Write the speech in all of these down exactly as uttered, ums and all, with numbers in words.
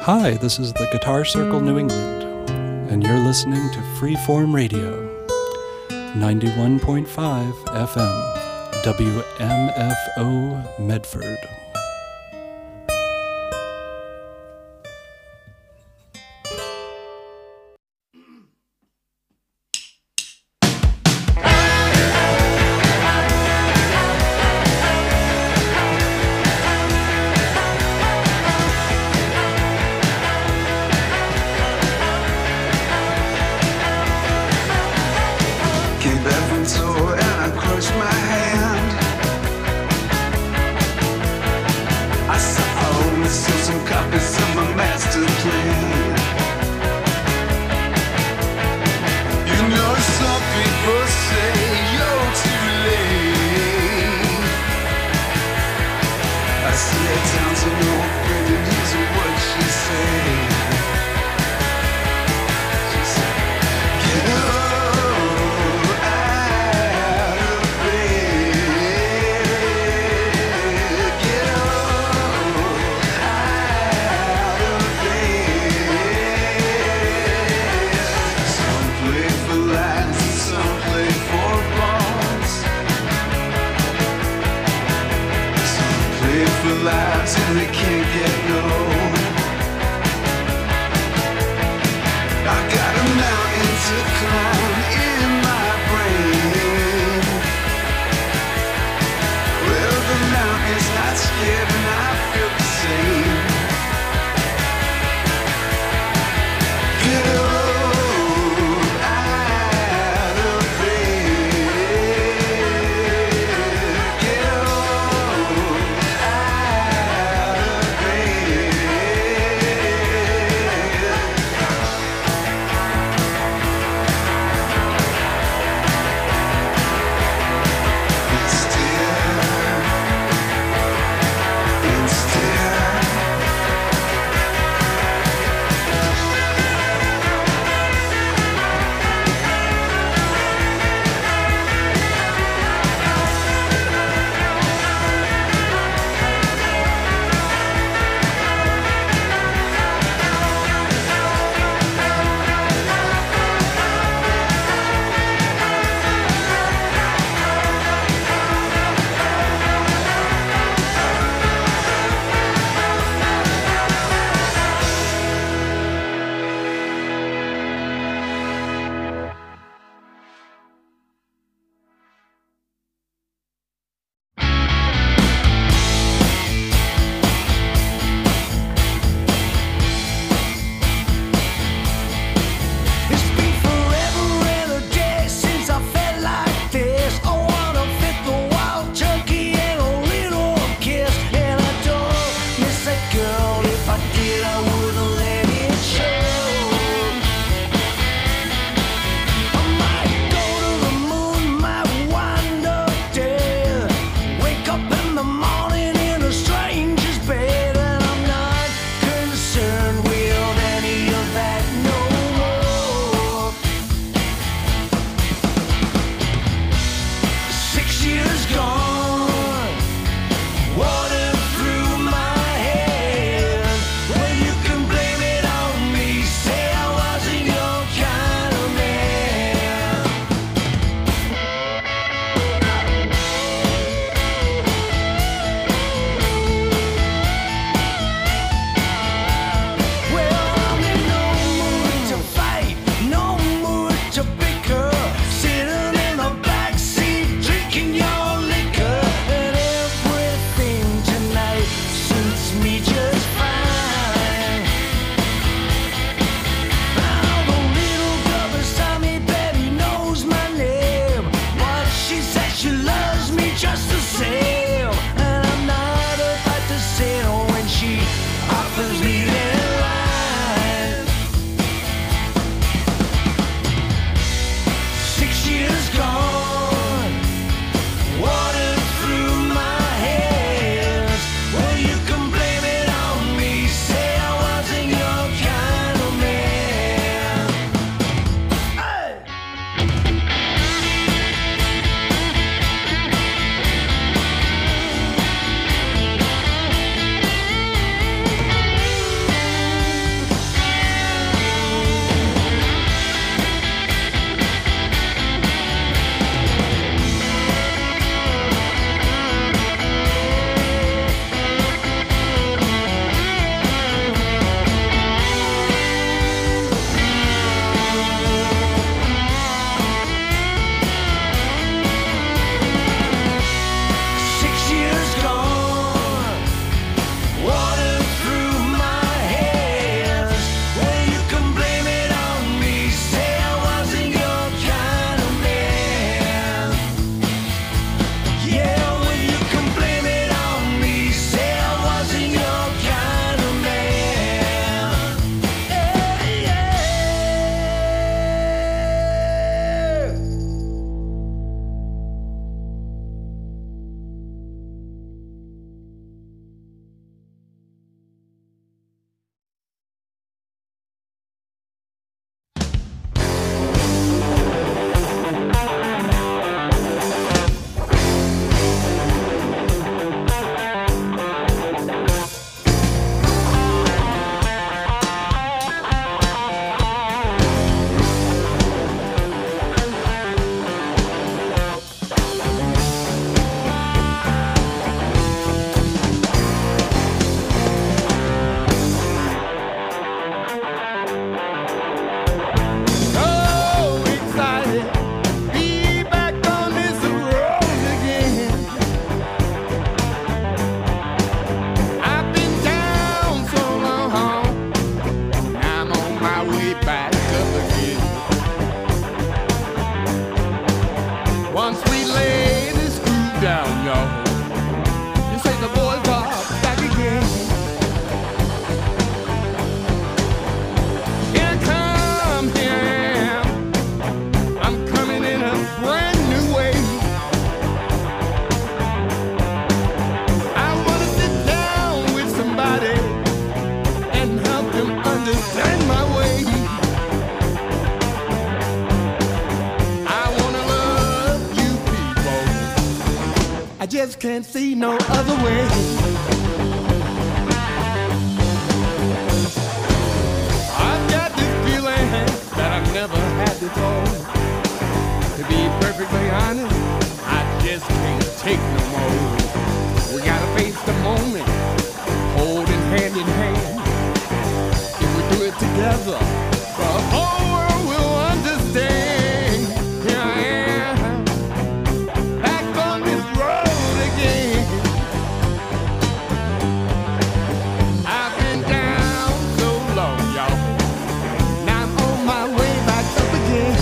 Hi, this is the Guitar Circle New England, and you're listening to Freeform Radio, ninety-one point five F M, W M F O Medford. Keep every toe and I crush my hand. just can't see no other way. I've got this feeling that I've never had before. To be perfectly honest, I just can't take no more. We gotta face the moment, holding hand in hand. If we do it together, the whole world will understand. Here I am, back on this road again. I've been down so long, y'all. Now I'm on my way back up again.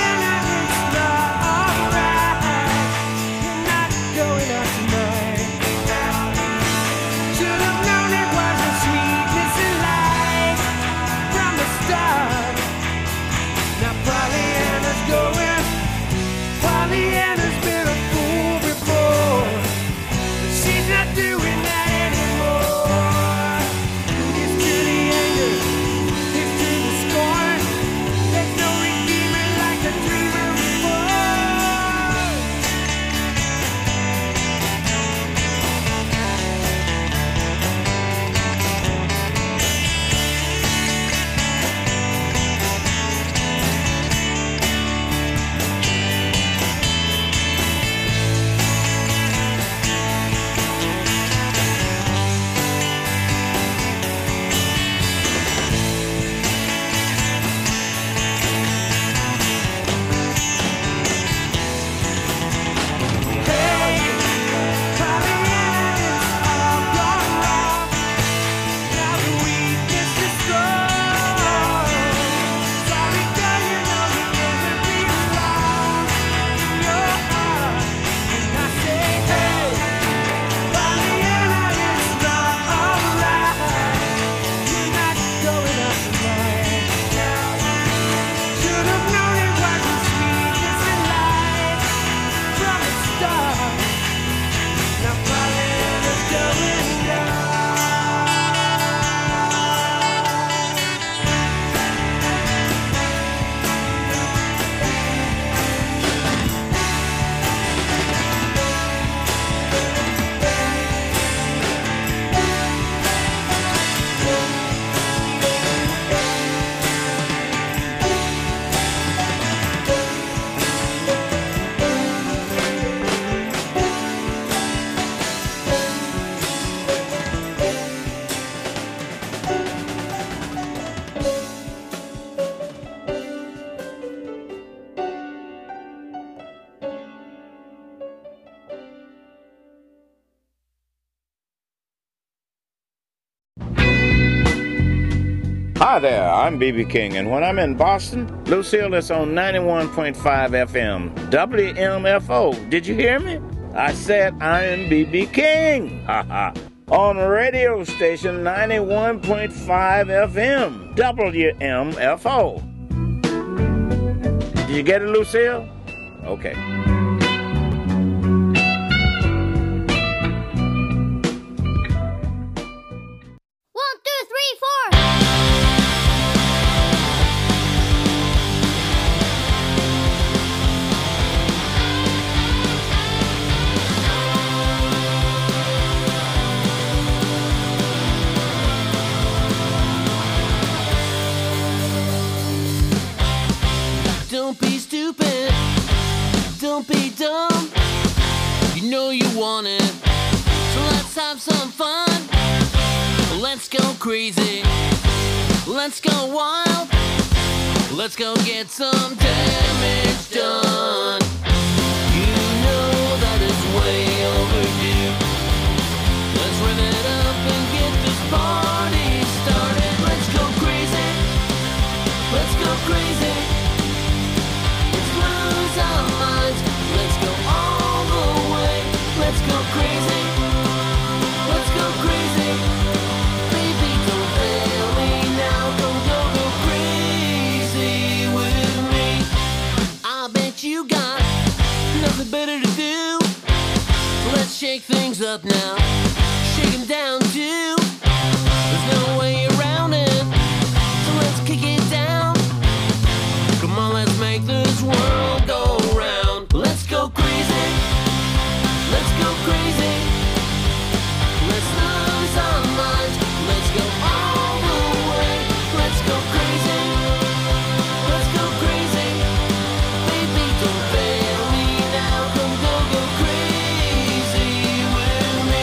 Going out tonight. Hi there, I'm B B King, and when I'm in Boston, Lucille is on ninety-one point five F M, W M F O. Did you hear me? I said I'm B B King. Ha ha. On radio station ninety-one point five F M, W M F O. Did you get it, Lucille? Okay. Don't be stupid, don't be dumb. You know you want it, so let's have some fun. Let's go crazy, let's go wild. Let's go get some damage done. You know that it's way overdue. Let's rev it up and get this party started. Let's go crazy, let's go crazy. Let's go all the way. Let's go crazy. Let's go crazy. Baby, don't fail me now. Go, go, go crazy with me. I bet you got nothing better to do. Let's shake things up now. Shake them down too. There's no way around it. So let's kick it down. Come on, let's make this world go round. Let's go crazy. Let's go crazy. Let's lose our minds. Let's go all the way. Let's go crazy. Let's go crazy. Baby, don't fail me now. Come go, go crazy with me.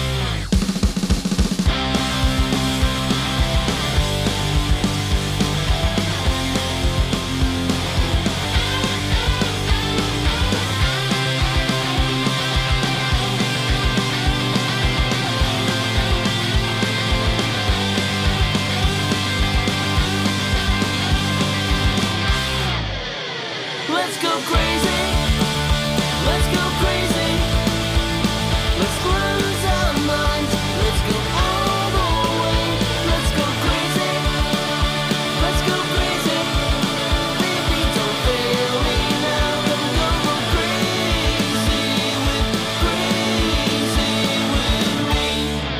Let's go crazy. Let's go crazy. Let's lose our minds. Let's go all the way. Let's go crazy. Let's go crazy. Baby, don't fail me now. Come go, go crazy with, crazy with me.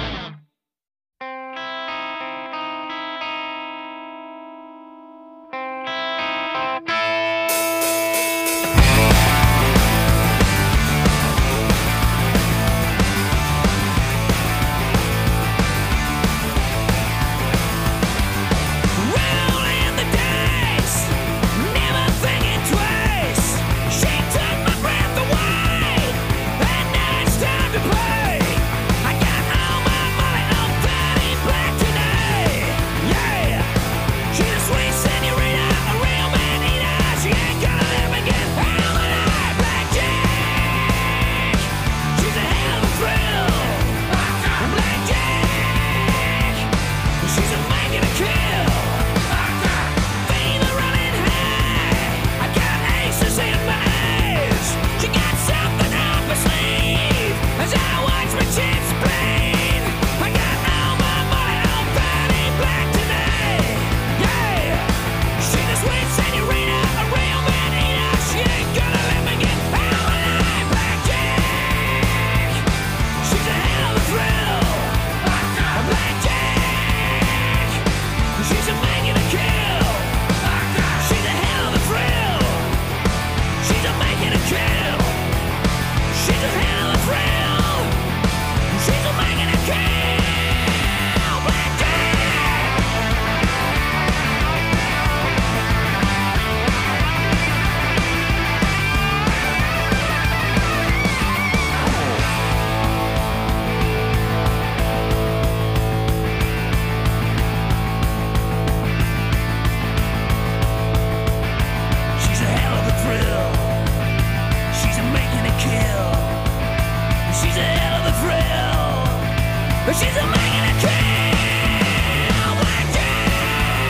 Rolling the dice, never thinking twice. She took my breath away, and now it's time to play. I got all my money on thirty black today. Yeah, she's a sweet senorita, a real man eater. She ain't gonna let me get out of that blackjack. She's a hell of a thrill, blackjack. She's a making a kill. Fever running high. I got aces in my eyes. She got something up her sleeve as I watch my chips bleed. I got all my money on thirty black today. Yeah, she's a sweet senorita, a real man eater. She ain't gonna let me get out of that blackjack. She's a hell of a thrill, a blackjack. She's a making a kill. She's a hell of a thrill. She's a making a kill. She's a hell of a thrill. She's a making a kill. Blackjack. She's a hell of a thrill. She's a making a kill. She's a hell of a thrill. She's a making a kill. Blackjack.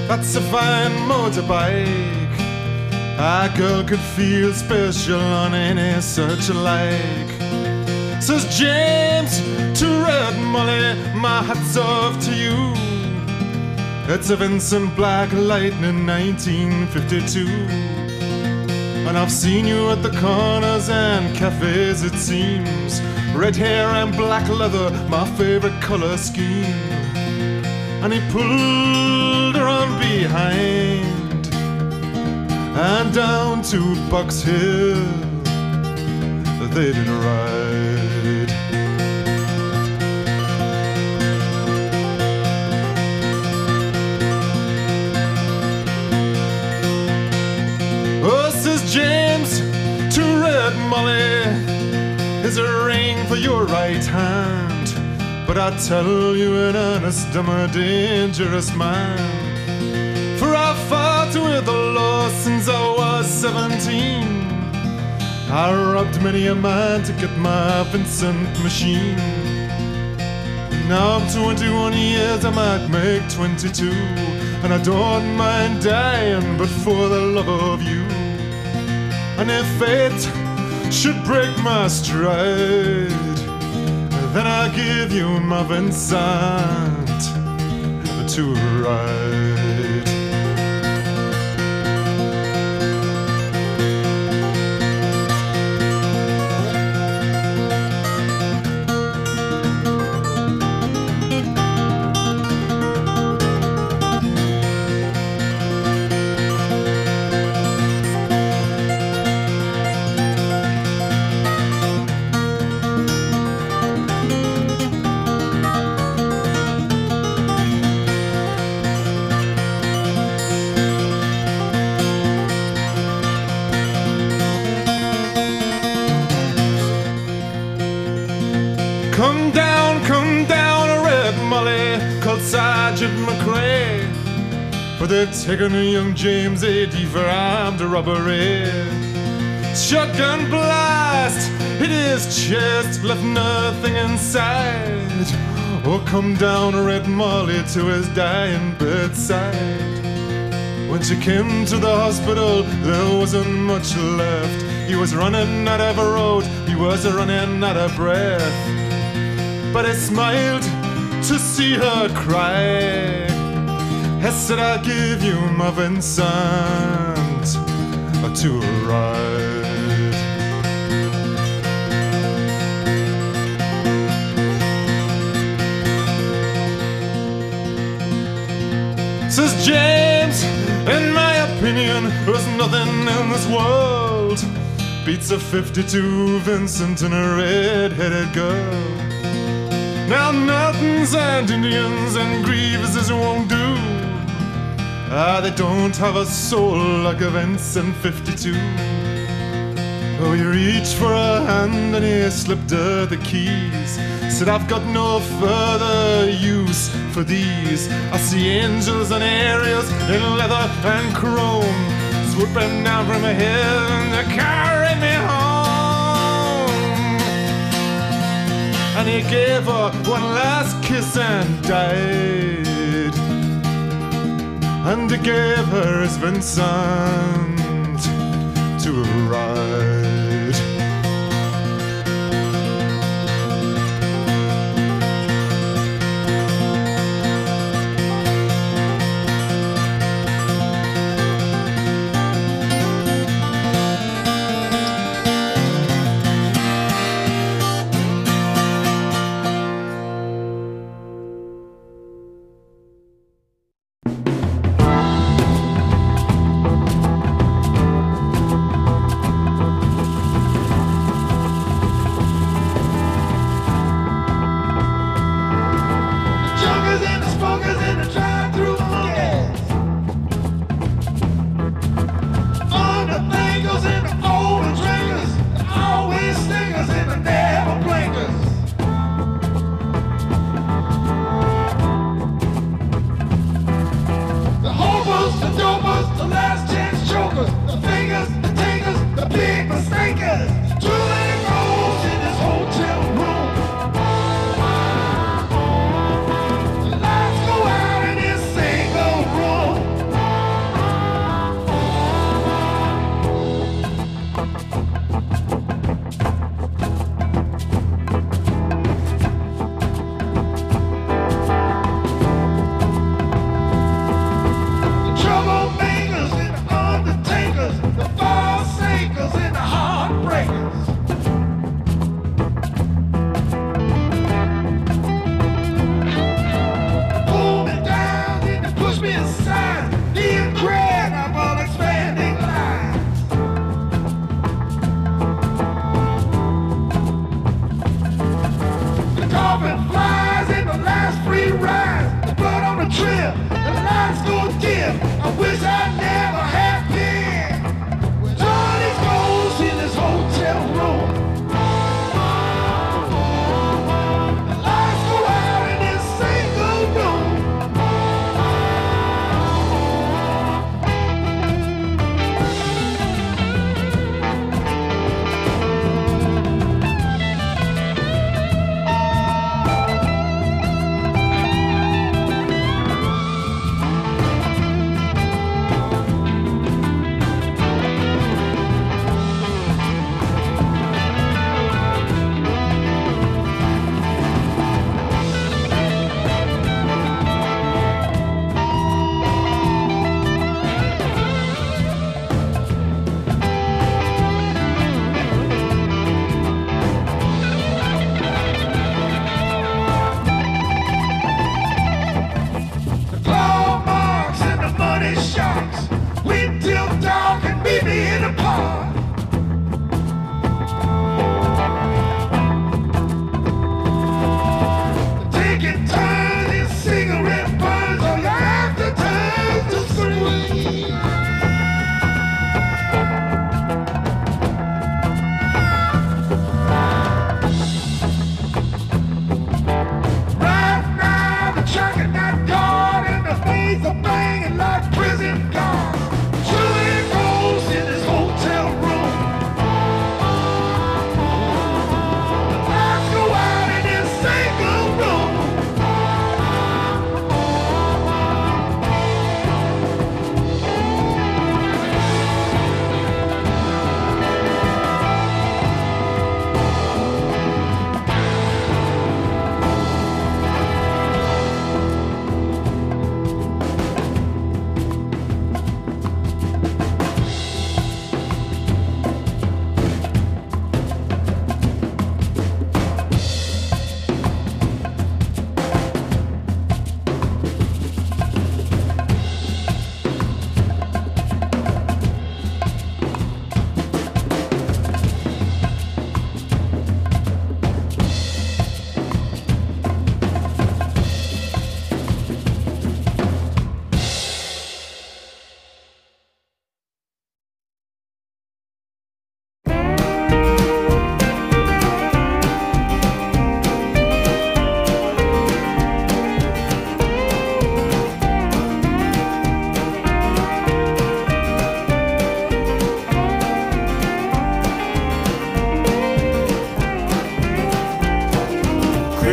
That's a fine motorbike. A girl could feel special on any such like. Says James to Red Molly, my hat's off to you. It's a Vincent Black Lightning nineteen fifty-two. And I've seen you at the corners and cafes, it seems. Red hair and black leather, my favorite color scheme. And he pulled her on behind and down to Box Hill they did ride. Oh, says James to Red Molly, is a ring for your right hand. But I tell you in earnest, I'm a dangerous man. For I've fought with the law since I was seventeen. I robbed many a man to get my Vincent machine. Now I'm twenty-one years, I might make twenty-two. And I don't mind dying, but for the love of you. And if fate should break my stride, then I'll give you my Vincent to ride. Come down, come down, Red Molly, called Sergeant McRae. For they're taking a young James A D for armed robbery. Shotgun blast hit his chest, left nothing inside. Oh, come down, Red Molly, to his dying bedside. When she came to the hospital, there wasn't much left. He was running out of a road, he was running out of breath. But I smiled to see her cry. I said, I'll give you my Vincent to ride. Says James, in my opinion, there's nothing in this world beats a fifty-two Vincent and a red-headed girl. Now mountains and Indians and Grieveses won't do. Ah, they don't have a soul like a Vincent fifty-two. Oh, he reached for a hand and he slipped her the keys. Said, I've got no further use for these. I see angels and aerials in leather and chrome, swooping down from heaven to carry me home. And he gave her one last kiss and died. And he gave her his Vincent to ride.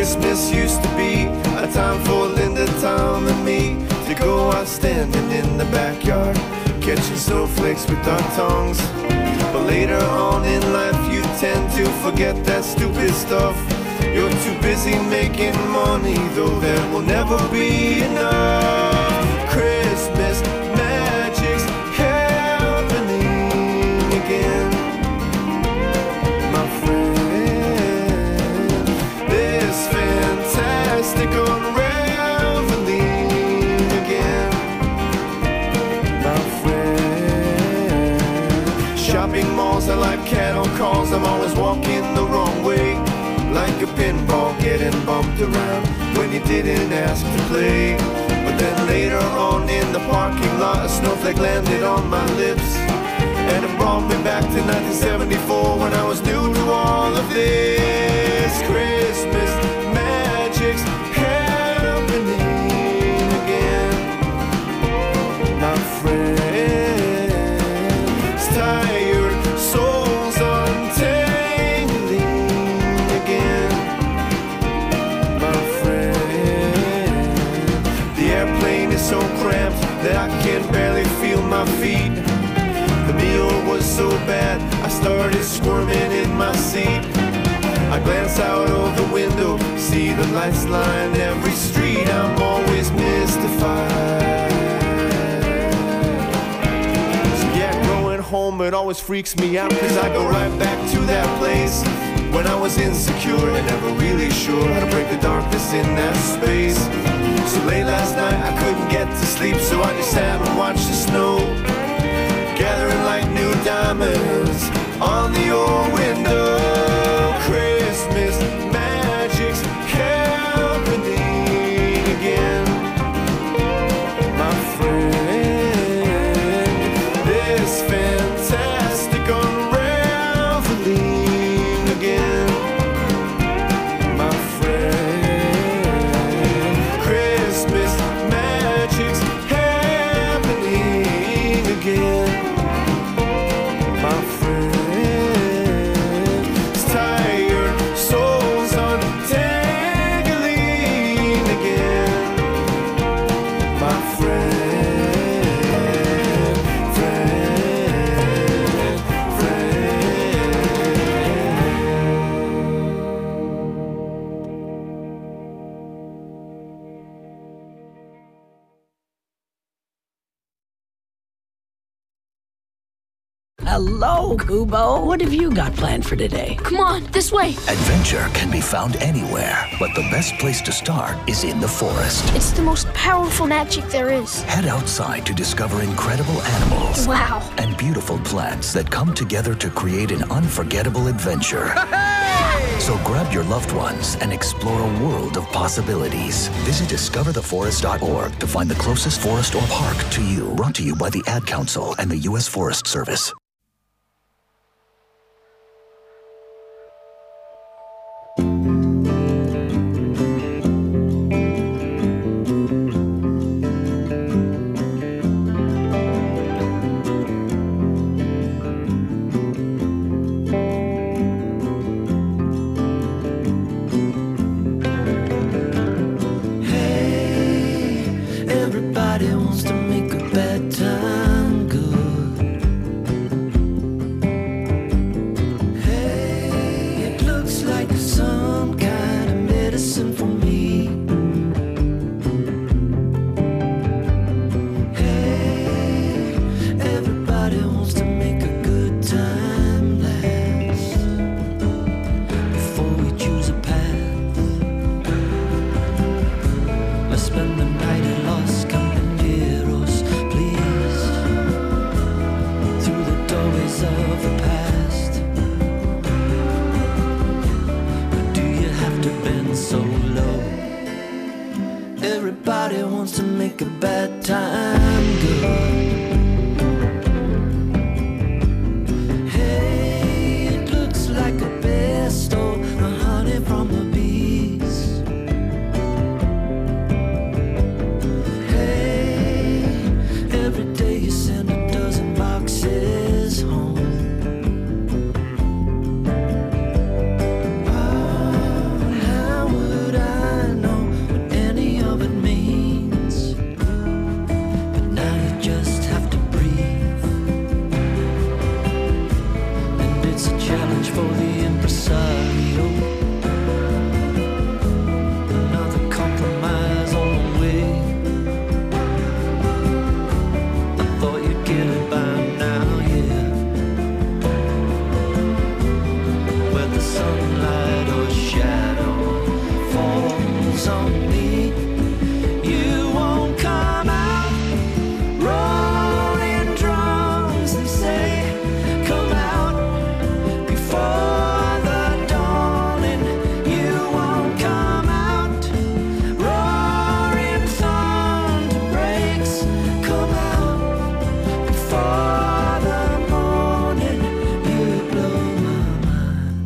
Christmas used to be a time for Linda, Tom, and me to go out standing in the backyard, catching snowflakes with our tongues. But later on in life you tend to forget that stupid stuff. You're too busy making money, though there will never be enough. Christmas magic's happening again, my friend. This fantastic unraveling again, my friend. Shopping malls are like cattle calls. I'm always walking the wrong way, like a pinball getting bumped around when you didn't ask to play. But then later on in the parking lot, a snowflake landed on my lips, and it brought me back to nineteen seventy-four when I was new to all of this. Christmas magic's happening again, my friends. Tired souls untangling again, my friend. The airplane is so cramped that I can barely feel my feet. The meal was so bad I started squirming in my seat. I glance out of the window, see the lights line every street. I'm always mystified. So yeah, growing home, it always freaks me out, cause I go right back to that place when I was insecure and never really sure how to break the darkness in that space. So late last night I couldn't get to sleep, so I just sat and watched the snow gathering like new diamonds on the old window. Christmas magic's happening again, my friend. This fantastic unraveling again, my friend. Christmas magic's happening again, my friend. Tired souls untangling again, my friend, friend, Hello, Kubo. What have you got planned for today? Come on, this way. Adventure can be found anywhere, but the best place to start is in the forest. It's the most powerful magic there is. Head outside to discover incredible animals Wow. and beautiful plants that come together to create an unforgettable adventure. So grab your loved ones and explore a world of possibilities. Visit discover the forest dot org to find the closest forest or park to you. Brought to you by the Ad Council and the U S Forest Service. Everybody wants to make a bad time good. Hey, it looks like some kind of medicine for me. Hey, everybody wants to make a good time last before we choose a path. Let's spend the night at Los Caballeros, please, through the doorways of the past. But do you have to bend so low? Everybody wants to make a bad time good. Hey, it looks like a best of the honey from the bees. Every day you send a dozen boxes home. Oh, how would I for the impresario. Another compromise on the way. I thought you'd get it by now, yeah. Whether sunlight or shadow falls on me, you won't come out. Rolling drums, they say, come out before the dawning. You won't come out. Roaring thunder breaks, come out before the morning. You blow my mind.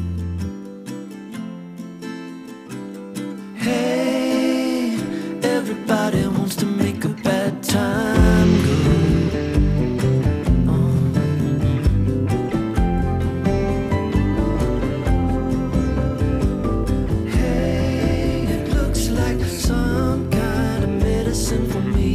Hey, everybody wants to make a bad time good. Hey, it looks like some kind of medicine for me.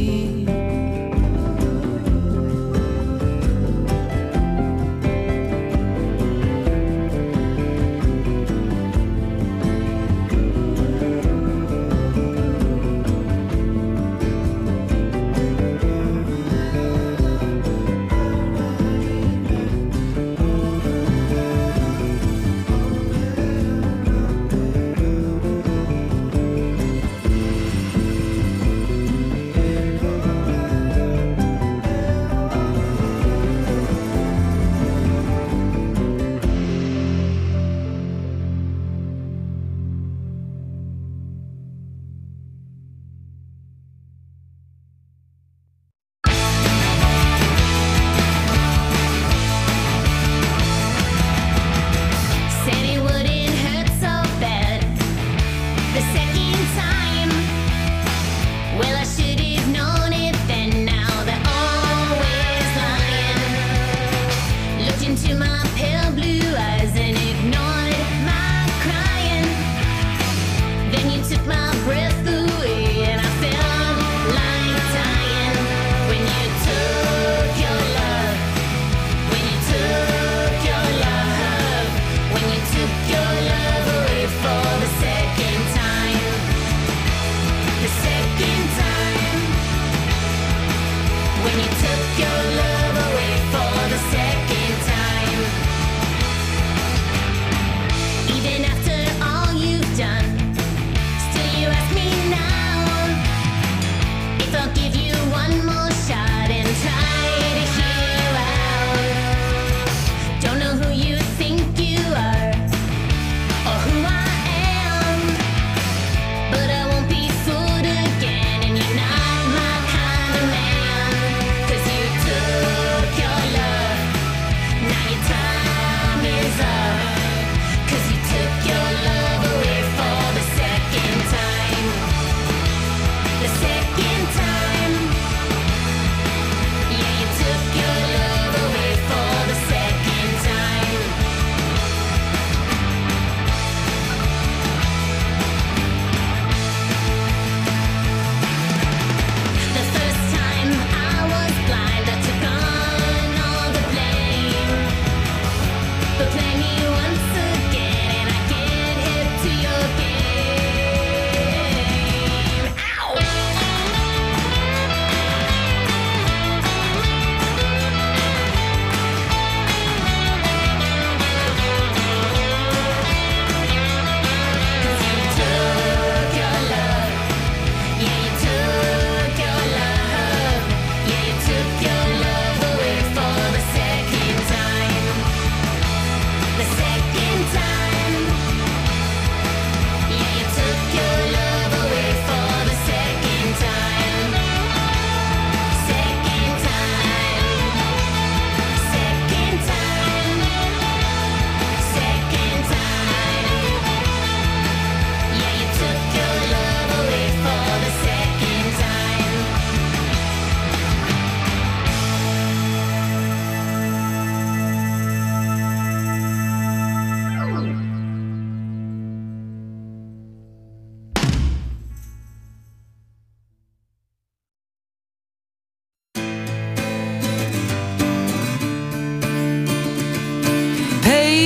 Said it wouldn't hurt so bad the second time. Well, I should have known it then. Now they're always lying. Looked into my pale blue eyes and ignored my crying. Then you took my breath away and I felt like dying. When you took your love, when you took your love, when you took your love away for the second time, the second time. When you took your love away for the second time.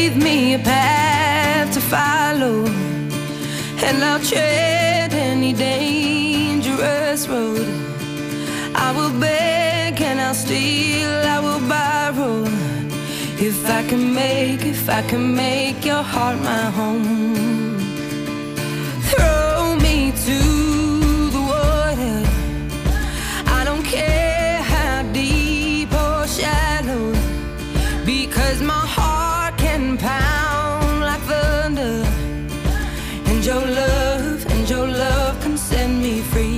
gave me a path to follow, and I'll tread any dangerous road. I will beg and I'll steal, I will borrow, if I can make, if I can make your heart my home. Throw me to the water, I don't care how deep or shallow, because my heart can pound like thunder, and your love, and your love can set me free.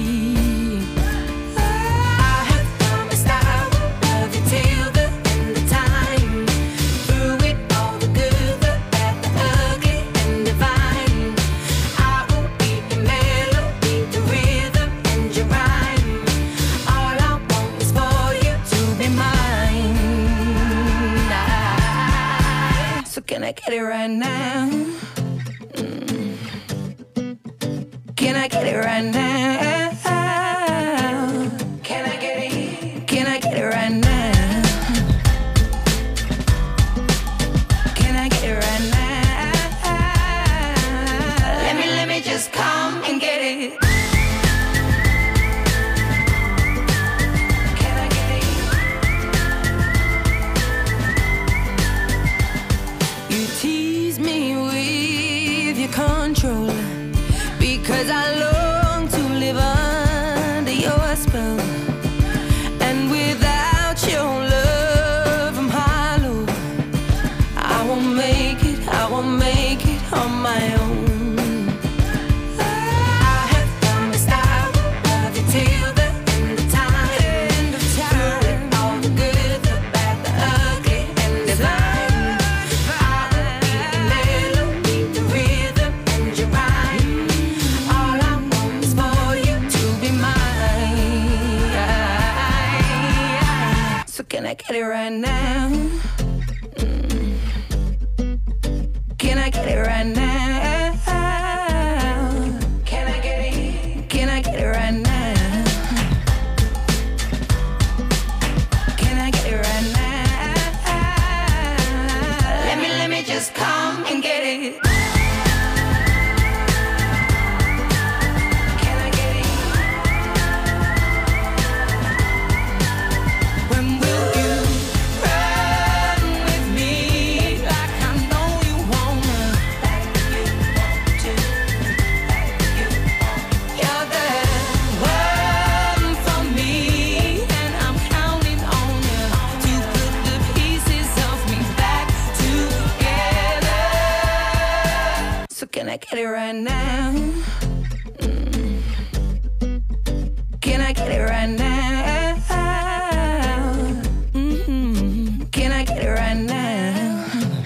Can I get it right now? Mm. Can I get it right now? Can I get it? Can I get it right now? Can I get it right now? Let me, let me just come and get it. Control, because I long to live under your spell, and without your love I'm hollow. I won't make it, I won't make it on my own. I have promised I will love you till the end of time, end of time. Through it all, the good, the bad, the ugly, and the blind. Can I get it right now? Mm. Can I get it right now? Can I get it? Can I get it right now? Can I get it right now? Let me, let me just come and get it. Can I get it right now? Mm. Can I get it right now? Mm-hmm. Can I get it right now?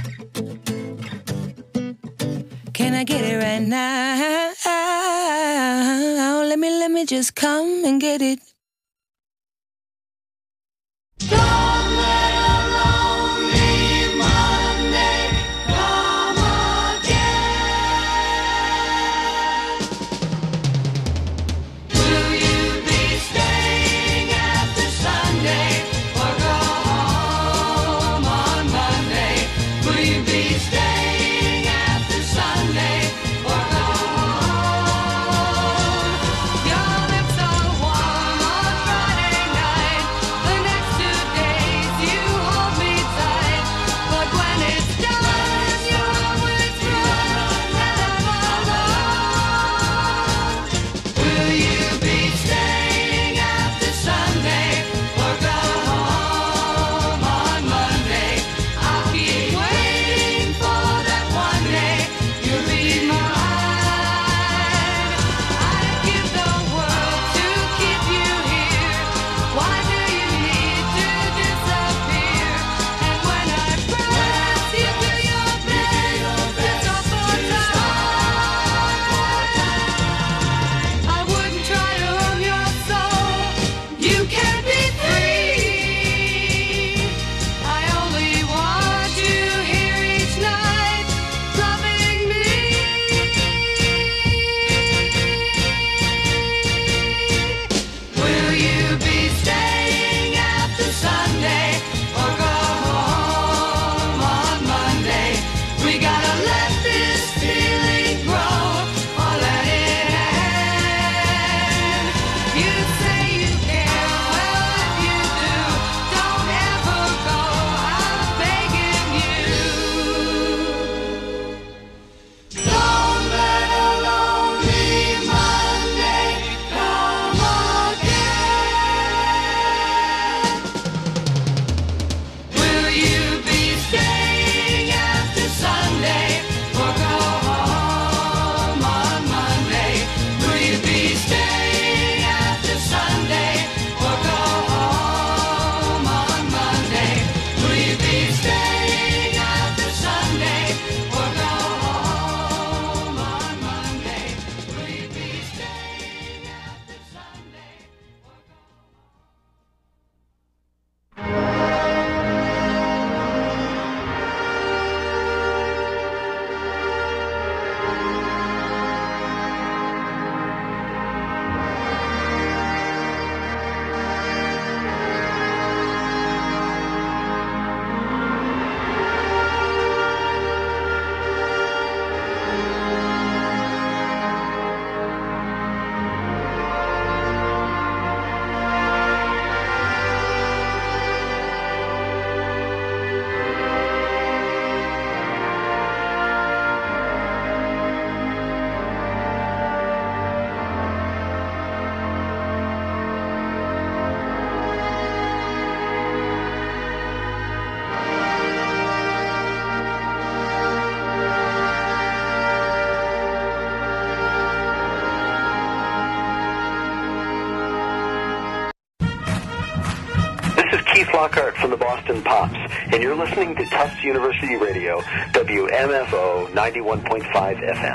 Can I get it right now? Let me, let me just come and get it. Your lips are warm. Lockhart from the Boston Pops, and you're listening to Tufts University Radio, W M F O ninety-one point five F M.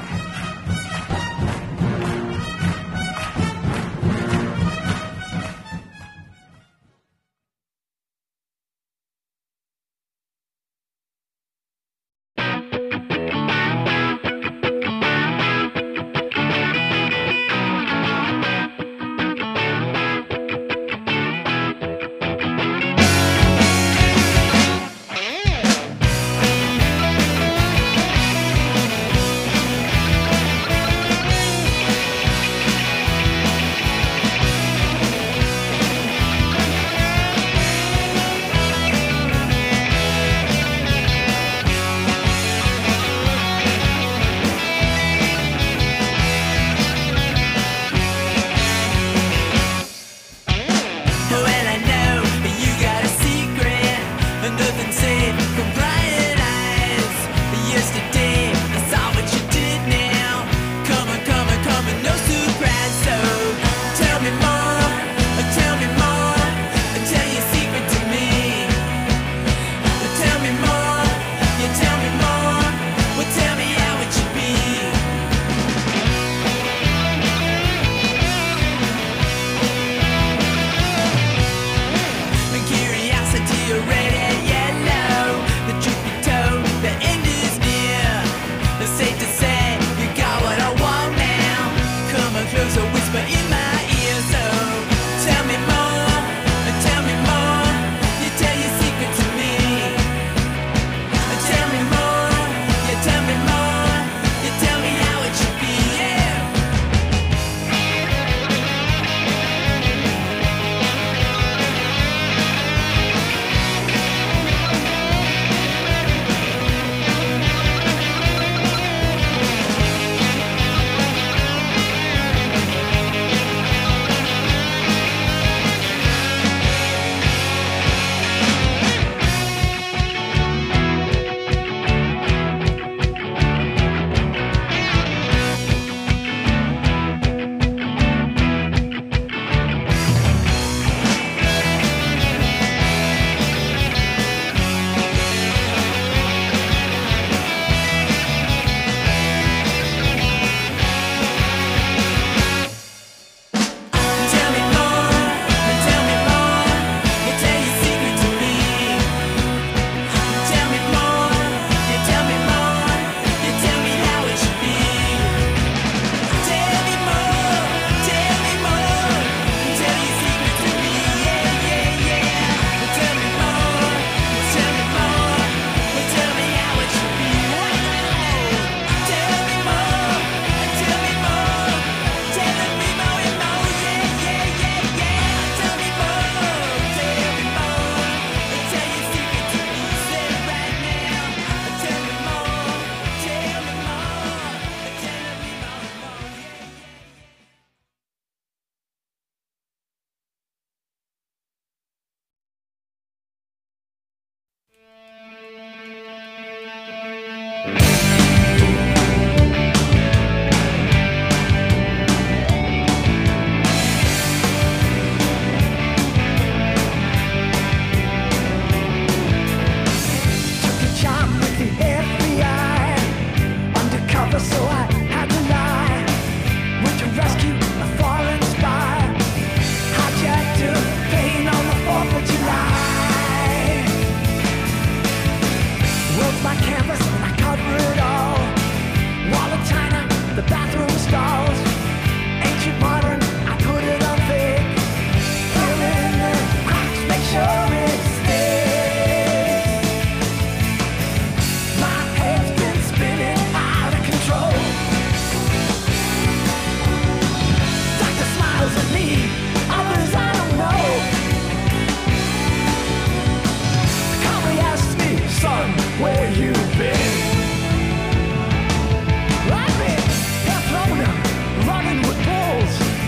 Running with bulls.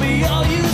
be all you